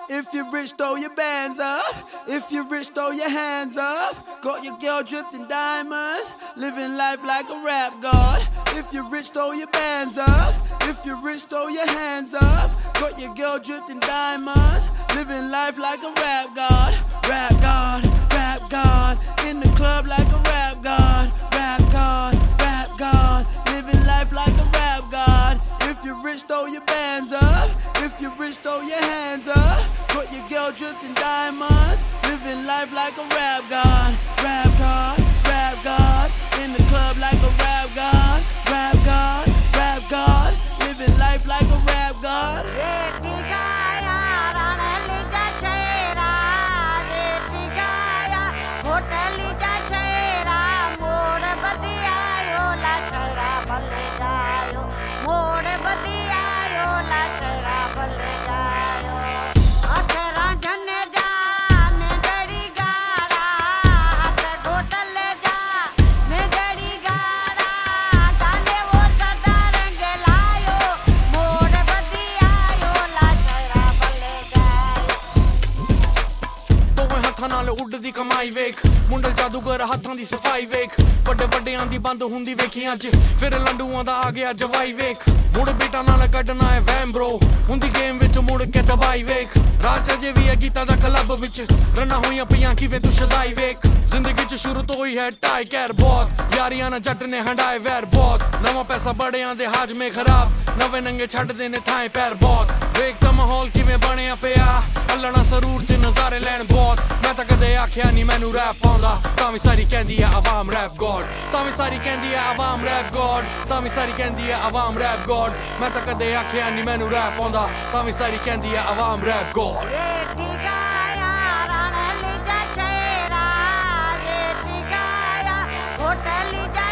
If you're rich, throw your bands up. If you're rich, throw your hands up. Got your girl dripped in diamonds, living life like a rap god. If you're rich, throw your bands up. If you're rich, throw your hands up. Got your girl dripped in diamonds, living life like a rap god. Rap god, rap god. In the club like a rap god. Rap god, rap god. Living life like a rap god. If you're rich, throw your bands up. If you're rich, throw your hands up. Got your girl dripped in diamonds, living life like a rap god. Rap god, rap god. In the club like a rap god. Rap god, rap god. Living life like a rap god. नाल उड़दी कमाई वेख मुंडे जादूगर हाथां दी सफाई वेख बड़े बड़ियां दी बंद हुंदी वेखी अज फिर लंडूआं दा आ गया जवाई वेख मुड़ बेटा नाल कड्डना है वैम ब्रो हुंदी गेम विच मुड़ के दबाई वेख राज अजे भी है गीता दा क्लब विच रना होइयां पियां किवें तू शदाई वेख जिंदगी च शुरू तो होई है टाई कैर बहुत यारियां ना जट ने हंडाए वैर बहुत नवा पैसा बड़ियां दे हाजमे खराब नवे नंगे छड्ड दे ने थाए पैर बहुत वेख दा माहौल किवें बणिया पिया अल्लना सरूर च नज़ारे लैण बहुत मैं तां कदे आखिया नहीं मैनू रैप आउंदा तां वी सारी कहंदी है आवाम रैप गॉड तां वी सारी कहंदी है आवाम रैप गॉड तां वी सारी कहंदी है आवाम रैप गॉड मैं तां कदे आखिया नहीं मैनू रैप आउंदा तां वी सारी कहंदी है आवाम रैप गॉड होटल